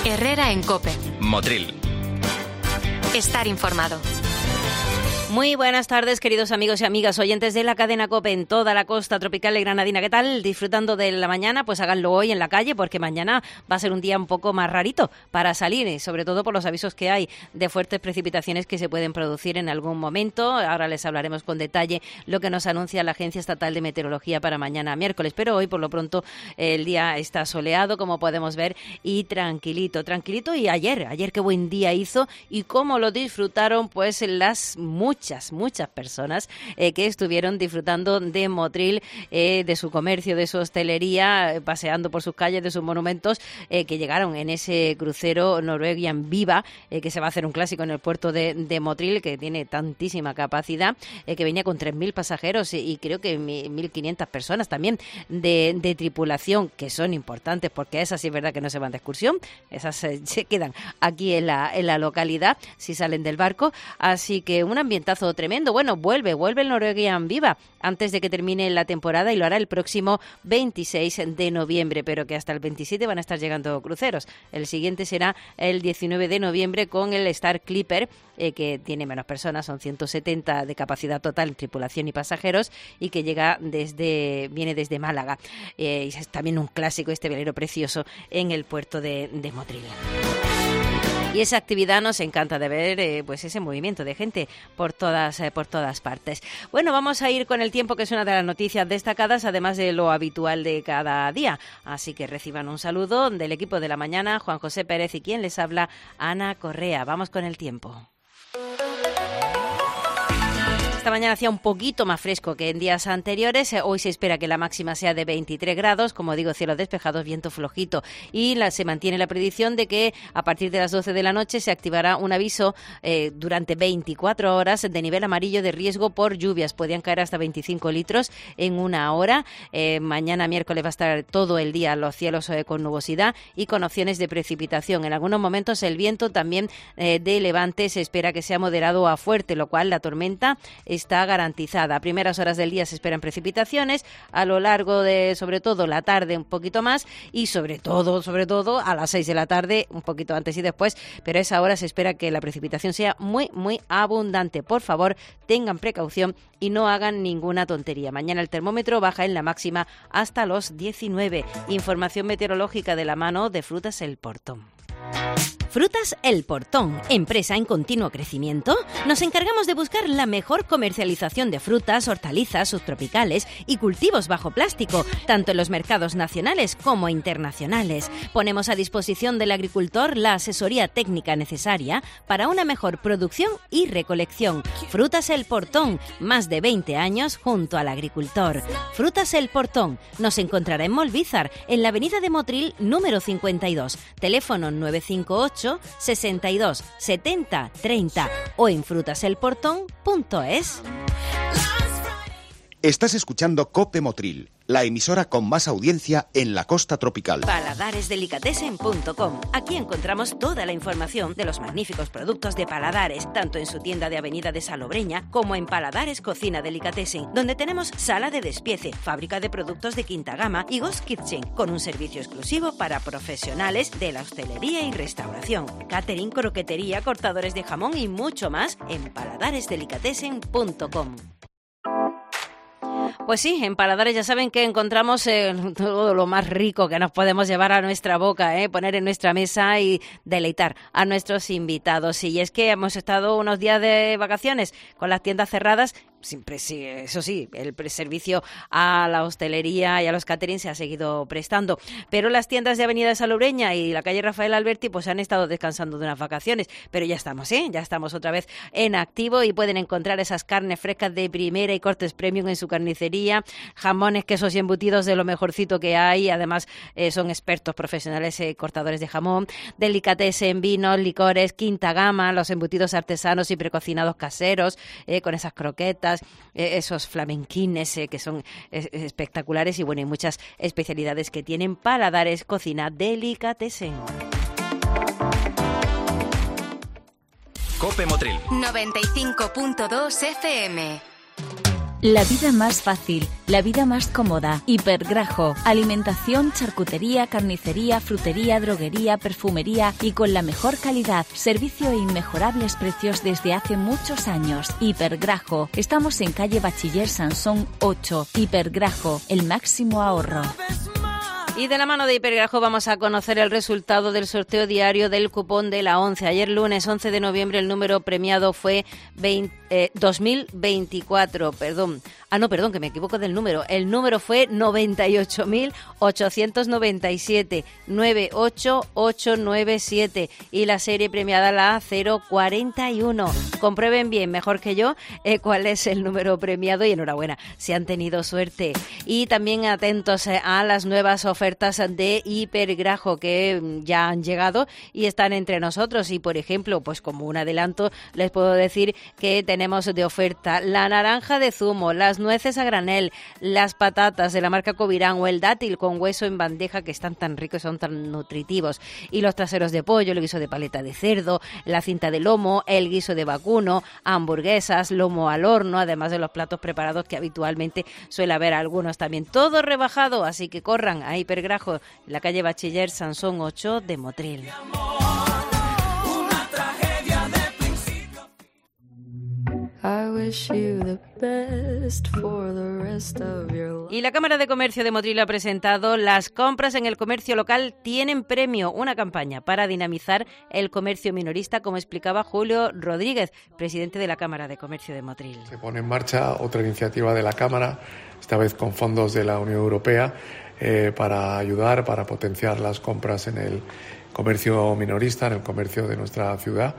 Herrera en COPE. Motril. Estar informado. Muy buenas tardes, queridos amigos y amigas, oyentes de la cadena COPE en toda la costa tropical y granadina. ¿Qué tal? Disfrutando de la mañana, pues háganlo hoy en la calle, porque mañana va a ser un día un poco más rarito para salir, sobre todo por los avisos que hay de fuertes precipitaciones que se pueden producir en algún momento. Ahora les hablaremos con detalle lo que nos anuncia la Agencia Estatal de Meteorología para mañana miércoles, pero hoy por lo pronto el día está soleado, como podemos ver, y tranquilito. Y ayer qué buen día hizo y cómo lo disfrutaron pues las muchas personas que estuvieron disfrutando de Motril, de su comercio, de su hostelería, paseando por sus calles, de sus monumentos, que llegaron en ese crucero Norwegian Viva, que se va a hacer un clásico en el puerto de Motril, que tiene tantísima capacidad, que venía con 3.000 pasajeros y creo que 1.500 personas también de tripulación, que son importantes porque esas sí es verdad que no se van de excursión, esas se quedan aquí en la localidad si salen del barco, así que un ambientazo tremendo. Bueno, vuelve el Norwegian Viva antes de que termine la temporada y lo hará el próximo 26 de noviembre, pero que hasta el 27 van a estar llegando cruceros. El siguiente será el 19 de noviembre con el Star Clipper, que tiene menos personas, son 170 de capacidad total, tripulación y pasajeros, y que viene desde Málaga. Y es también un clásico este velero precioso en el puerto de Motril. Y esa actividad nos encanta de ver, pues ese movimiento de gente por todas partes. Bueno, vamos a ir con el tiempo, que es una de las noticias destacadas, además de lo habitual de cada día. Así que reciban un saludo del equipo de la mañana, Juan José Pérez, y quien les habla, Ana Correa. Vamos con el tiempo. Esta mañana hacía un poquito más fresco que en días anteriores. Hoy se espera que la máxima sea de 23 grados, como digo, cielos despejados, viento flojito. Y se mantiene la predicción de que a partir de las 12 de la noche se activará un aviso durante 24 horas de nivel amarillo de riesgo por lluvias. Podrían caer hasta 25 litros en una hora. Mañana miércoles va a estar todo el día los cielos con nubosidad y con opciones de precipitación. En algunos momentos el viento también de levante se espera que sea moderado a fuerte, lo cual la tormenta está garantizada. A primeras horas del día se esperan precipitaciones, a lo largo de, sobre todo, la tarde un poquito más y sobre todo, a las 6 de la tarde, un poquito antes y después, pero a esa hora se espera que la precipitación sea muy, muy abundante. Por favor, tengan precaución y no hagan ninguna tontería. Mañana el termómetro baja en la máxima hasta los 19. Información meteorológica de la mano de Frutas El Portón. Frutas El Portón, empresa en continuo crecimiento. Nos encargamos de buscar la mejor comercialización de frutas, hortalizas, subtropicales y cultivos bajo plástico, tanto en los mercados nacionales como internacionales. Ponemos a disposición del agricultor la asesoría técnica necesaria para una mejor producción y recolección. Frutas El Portón, más de 20 años junto al agricultor. Frutas El Portón, nos encontrará en Molvízar, en la avenida de Motril número 52, teléfono 958 62 70 30 o en frutaselportón.es. Estás escuchando COPE Motril, la emisora con más audiencia en la costa tropical. Paladaresdelicatessen.com. Aquí encontramos toda la información de los magníficos productos de Paladares, tanto en su tienda de Avenida de Salobreña como en Paladares Cocina Delicatessen, donde tenemos sala de despiece, fábrica de productos de quinta gama y Ghost Kitchen, con un servicio exclusivo para profesionales de la hostelería y restauración, catering, croquetería, cortadores de jamón y mucho más en paladaresdelicatessen.com. Pues sí, en Paladares ya saben que encontramos todo lo más rico que nos podemos llevar a nuestra boca, poner en nuestra mesa y deleitar a nuestros invitados. Y es que hemos estado unos días de vacaciones con las tiendas cerradas. Siempre sí, eso sí, el servicio a la hostelería y a los catering se ha seguido prestando, pero las tiendas de Avenida de Salobreña y la calle Rafael Alberti pues han estado descansando de unas vacaciones, pero ya estamos otra vez en activo y pueden encontrar esas carnes frescas de primera y cortes premium en su carnicería, jamones, quesos y embutidos de lo mejorcito que hay. Además son expertos profesionales cortadores de jamón, delicatessen, vinos, licores, quinta gama, los embutidos artesanos y precocinados caseros, con esas croquetas, esos flamenquines que son espectaculares y bueno, y muchas especialidades que tienen. Paladares Cocina Delicatessen. COPE Motril 95.2 FM. La vida más fácil, la vida más cómoda. Hipergrajo. Alimentación, charcutería, carnicería, frutería, droguería, perfumería y con la mejor calidad. Servicio e inmejorables precios desde hace muchos años. Hipergrajo. Estamos en calle Bachiller Sansón 8. Hipergrajo. El máximo ahorro. Y de la mano de Hipergrajo vamos a conocer el resultado del sorteo diario del cupón de la 11. Ayer lunes 11 de noviembre el número premiado fue 2024, perdón, que me equivoco del número. El número fue 98.897, 98897 y la serie premiada la 041. Comprueben bien, mejor que yo, cuál es el número premiado y enhorabuena, si han tenido suerte. Y también atentos a las nuevas ofertas de Hipergrajo que ya han llegado y están entre nosotros. Y por ejemplo, pues como un adelanto, les puedo decir que tenemos de oferta la naranja de zumo, las nueces a granel, las patatas de la marca Covirán o el dátil con hueso en bandeja, que están tan ricos y son tan nutritivos, y los traseros de pollo, el guiso de paleta de cerdo, la cinta de lomo, el guiso de vacuno, hamburguesas, lomo al horno, además de los platos preparados que habitualmente suele haber algunos también. Todo rebajado, así que corran a Hipergrajo, en la calle Bachiller Sansón 8 de Motril. Y la Cámara de Comercio de Motril ha presentado Las compras en el comercio local tienen premio, una campaña para dinamizar el comercio minorista, como explicaba Julio Rodríguez, presidente de la Cámara de Comercio de Motril. Se pone en marcha otra iniciativa de la Cámara, esta vez con fondos de la Unión Europea, para ayudar, para potenciar las compras en el comercio minorista, en el comercio de nuestra ciudad,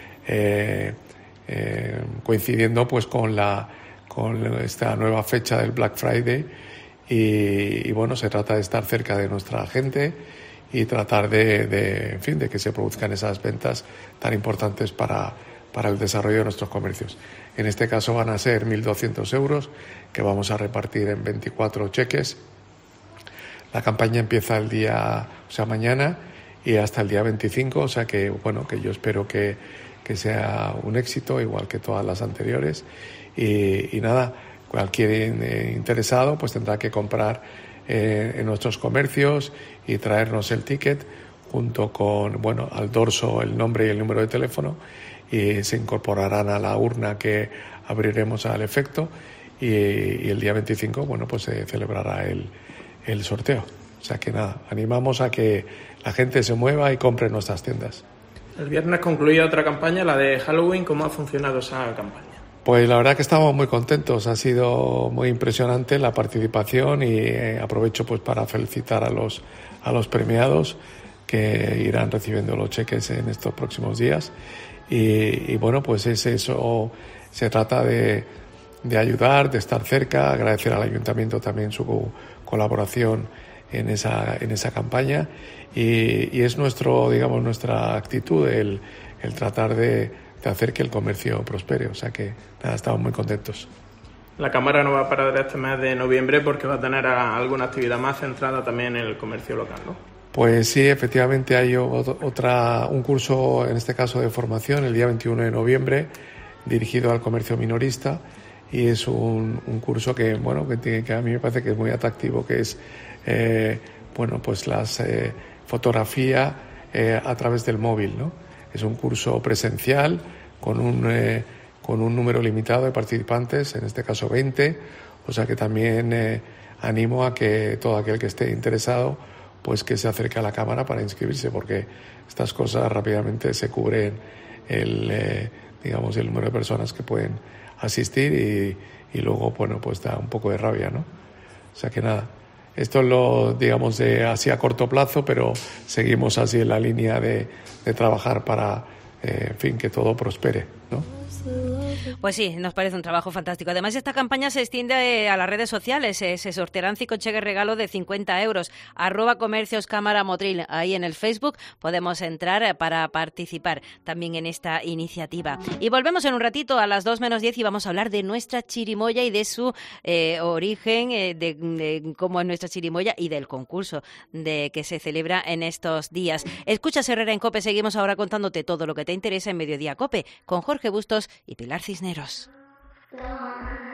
coincidiendo pues con esta nueva fecha del Black Friday y bueno, se trata de estar cerca de nuestra gente y tratar de que se produzcan esas ventas tan importantes para el desarrollo de nuestros comercios. En este caso van a ser 1.200 euros que vamos a repartir en 24 cheques. La campaña empieza mañana y hasta el día 25, o sea que bueno, que yo espero que sea un éxito, igual que todas las anteriores. Y nada, cualquier interesado pues tendrá que comprar en nuestros comercios y traernos el ticket junto con, al dorso el nombre y el número de teléfono, y se incorporarán a la urna que abriremos al efecto y el día 25, pues se celebrará el sorteo. O sea que nada, animamos a que la gente se mueva y compre en nuestras tiendas. El viernes concluía otra campaña, la de Halloween. ¿Cómo ha funcionado esa campaña? Pues la verdad que estamos muy contentos, ha sido muy impresionante la participación y aprovecho pues para felicitar a los premiados que irán recibiendo los cheques en estos próximos días y bueno, pues es eso, se trata de ayudar, de estar cerca, agradecer al Ayuntamiento también su colaboración en esa campaña y es nuestra actitud el tratar de hacer que el comercio prospere, o sea que nada, estamos muy contentos. La Cámara no va a parar este mes de noviembre porque va a tener alguna actividad más centrada también en el comercio local, ¿no? Pues sí, efectivamente hay un curso, en este caso de formación, el día 21 de noviembre, dirigido al comercio minorista, y es un curso que a mí me parece que es muy atractivo, que es fotografía a través del móvil, ¿no? Es un curso presencial con un número limitado de participantes, en este caso 20, o sea que también animo a que todo aquel que esté interesado pues que se acerque a la Cámara para inscribirse, porque estas cosas rápidamente se cubren el número de personas que pueden asistir y luego pues da un poco de rabia, ¿no? O sea que nada, esto es lo así a corto plazo, pero seguimos así en la línea de trabajar para que todo prospere, ¿no? Pues sí, nos parece un trabajo fantástico. Además, esta campaña se extiende a las redes sociales. Se sortearán 5 cheques regalo de 50 euros. @comercios Cámara Motril. Ahí en el Facebook podemos entrar para participar también en esta iniciativa. Y volvemos en un ratito a las 2 menos 10 y vamos a hablar de nuestra chirimoya y de su origen, de cómo es nuestra chirimoya y del concurso que se celebra en estos días. Escuchas Herrera en COPE. Seguimos ahora contándote todo lo que te interesa en Mediodía COPE con Jorge Bustos y Pilar Cisneros.